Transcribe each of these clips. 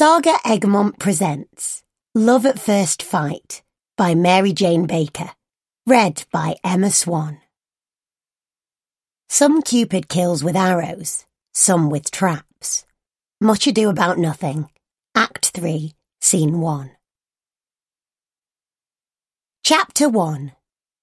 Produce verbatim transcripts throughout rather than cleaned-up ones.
Saga Egmont presents Love at First Fight by Mary Jane Baker, read by Emma Swan. Some Cupid kills with arrows, some with traps. Much Ado About Nothing, Act three, Scene one. Chapter one.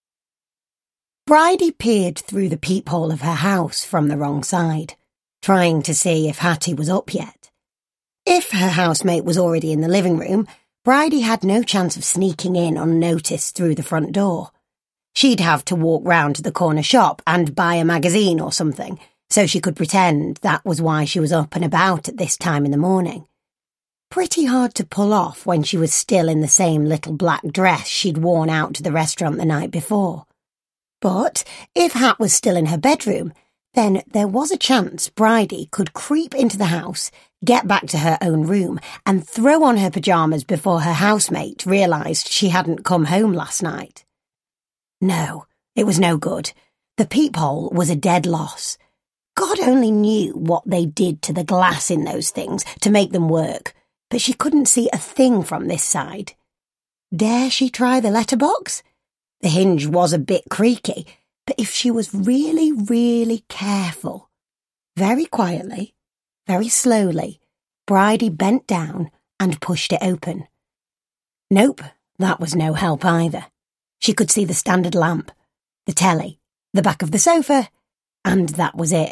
Bridie peered through the peephole of her house from the wrong side, trying to see if Hattie was up yet. If her housemate was already in the living room, Bridie had no chance of sneaking in unnoticed through the front door. She'd have to walk round to the corner shop and buy a magazine or something, so she could pretend that was why she was up and about at this time in the morning. Pretty hard to pull off when she was still in the same little black dress she'd worn out to the restaurant the night before. But if Hat was still in her bedroom, then there was a chance Bridie could creep into the house, get back to her own room, and throw on her pyjamas before her housemate realised she hadn't come home last night. No, it was no good. The peephole was a dead loss. God only knew what they did to the glass in those things to make them work, but she couldn't see a thing from this side. Dare she try the letterbox? The hinge was a bit creaky, but if she was really, really careful, very quietly, very slowly, Bridie bent down and pushed it open. Nope, that was no help either. She could see the standard lamp, the telly, the back of the sofa, and that was it.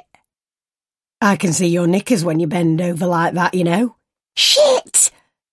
I can see your knickers when you bend over like that, you know. Shit!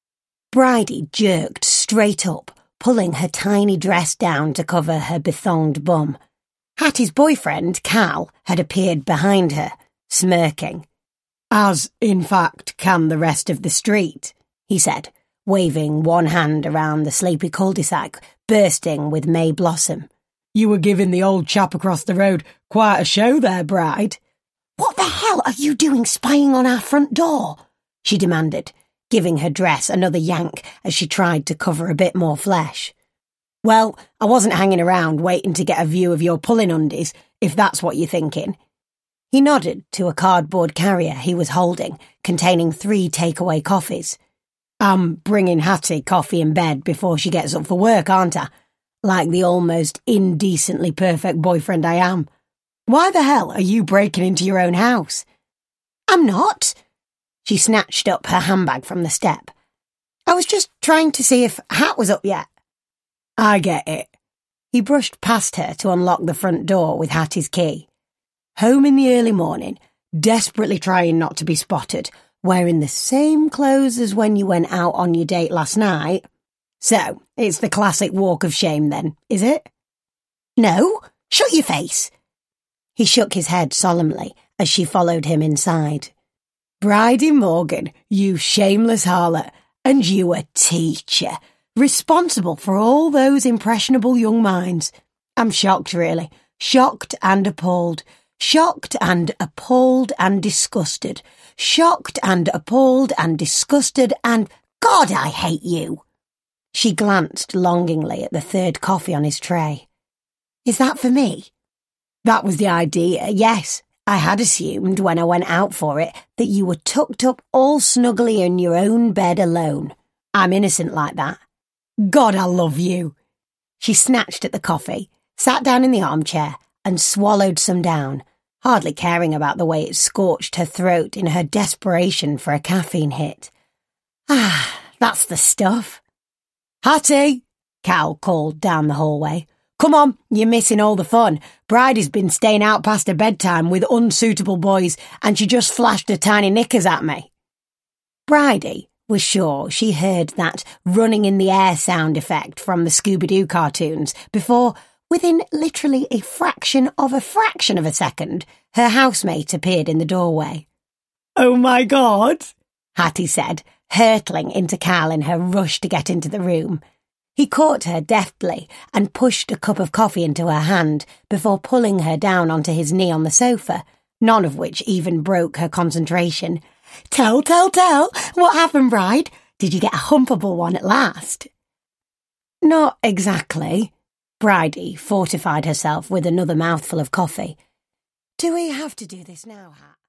Bridie jerked straight up, pulling her tiny dress down to cover her bethonged bum. Hattie's boyfriend, Cal, had appeared behind her, smirking. As, in fact, can the rest of the street, he said, waving one hand around the sleepy cul-de-sac, bursting with May blossom. You were giving the old chap across the road quite a show there, bride. What the hell are you doing spying on our front door? She demanded, giving her dress another yank as she tried to cover a bit more flesh. Well, I wasn't hanging around waiting to get a view of your pulling undies, if that's what you're thinking. He nodded to a cardboard carrier he was holding, containing three takeaway coffees. I'm bringing Hattie coffee in bed before she gets up for work, aren't I? Like the almost indecently perfect boyfriend I am. Why the hell are you breaking into your own house? I'm not. She snatched up her handbag from the step. I was just trying to see if Hat was up yet. I get it. He brushed past her to unlock the front door with Hattie's key. Home in the early morning, desperately trying not to be spotted, wearing the same clothes as when you went out on your date last night. So, it's the classic walk of shame then, is it? No, shut your face. He shook his head solemnly as she followed him inside. Bridie Morgan, you shameless harlot, and you a teacher, responsible for all those impressionable young minds. I'm shocked, really. Shocked and appalled. Shocked and appalled and disgusted. Shocked and appalled and disgusted and... God, I hate you! She glanced longingly at the third coffee on his tray. Is that for me? That was the idea, yes. I had assumed when I went out for it that you were tucked up all snuggly in your own bed alone. I'm innocent like that. God, I love you. She snatched at the coffee, sat down in the armchair, and swallowed some down, hardly caring about the way it scorched her throat in her desperation for a caffeine hit. Ah, that's the stuff. Hattie, Cal called down the hallway. Come on, you're missing all the fun. Bridie's been staying out past her bedtime with unsuitable boys, and she just flashed her tiny knickers at me. Bridie was sure she heard that running in the air sound effect from the Scooby-Doo cartoons before, within literally a fraction of a fraction of a second, her housemate appeared in the doorway. Oh my God, Hattie said, hurtling into Cal in her rush to get into the room. He caught her deftly and pushed a cup of coffee into her hand before pulling her down onto his knee on the sofa, none of which even broke her concentration. Tell, tell, tell, what happened, bride? Did you get a humpable one at last? Not exactly. Bridie fortified herself with another mouthful of coffee. Do we have to do this now, Hat?